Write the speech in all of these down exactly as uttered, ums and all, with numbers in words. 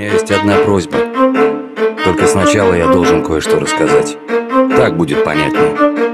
меня есть одна просьба. Только сначала я должен кое-что рассказать. Так будет понятнее.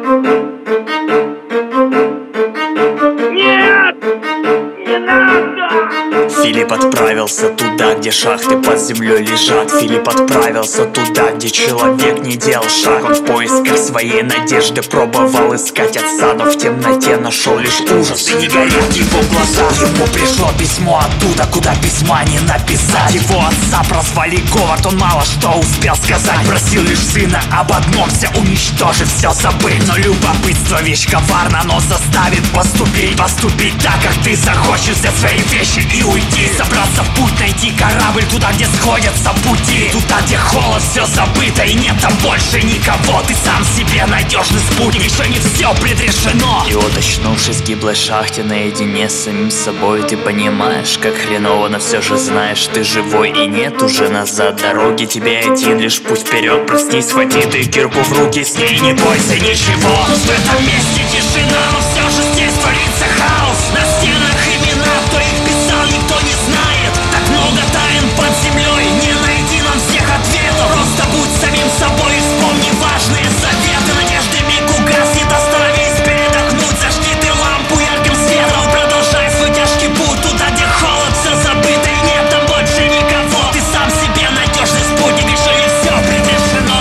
Нет! Не надо! Филипп отправился туда, где шахты под землей лежат. Филипп отправился туда, где человек не делал шаг. Он в поисках своей надежды пробовал искать отца, но в темноте нашел лишь ужас, и не горят его глаза. Ему пришло письмо оттуда, куда письма не написать. Его отца прозвали Говард, он мало что успел сказать. Просил лишь сына об одном, все уничтожить, все забыть. Но любопытство вещь коварна, оно заставит поступить. Поступить так, как ты захочешь, взять свои вещи и уйти. Собраться в путь, найти корабль туда, где сходятся пути. Туда, где холод, все забыто и нет там больше никого. Ты сам себе надежный спутник, еще не все предрешено. И вот очнувшись в гиблой шахте наедине с самим собой, ты понимаешь, как хреново, но все же знаешь, ты живой и нет уже назад дороги. Тебе один лишь путь вперед, проснись, схвати ты кирку в руки, с ней не бойся ничего. В этом месте тишина, но все же здесь творится хаос. На стенах имена, кто их писал, никто не знает. Так много тайн под землей, не найти нам всех ответов. Просто будь самим собой и вспомни важные советы. Надежды миг угаснет, остановись, передохнуть. Зажги ты лампу ярким светом, продолжай свой тяжкий путь туда, где холод, все забыто и нет там больше никого. Ты сам себе надежный спутник, еще не все предрешено.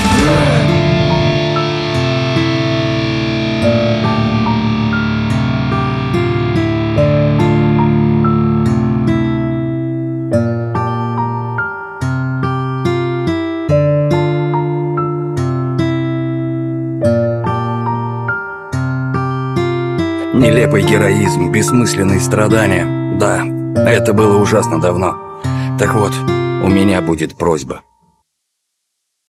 Нелепый героизм, бессмысленные страдания. Да, это было ужасно давно. Так вот, у меня будет просьба.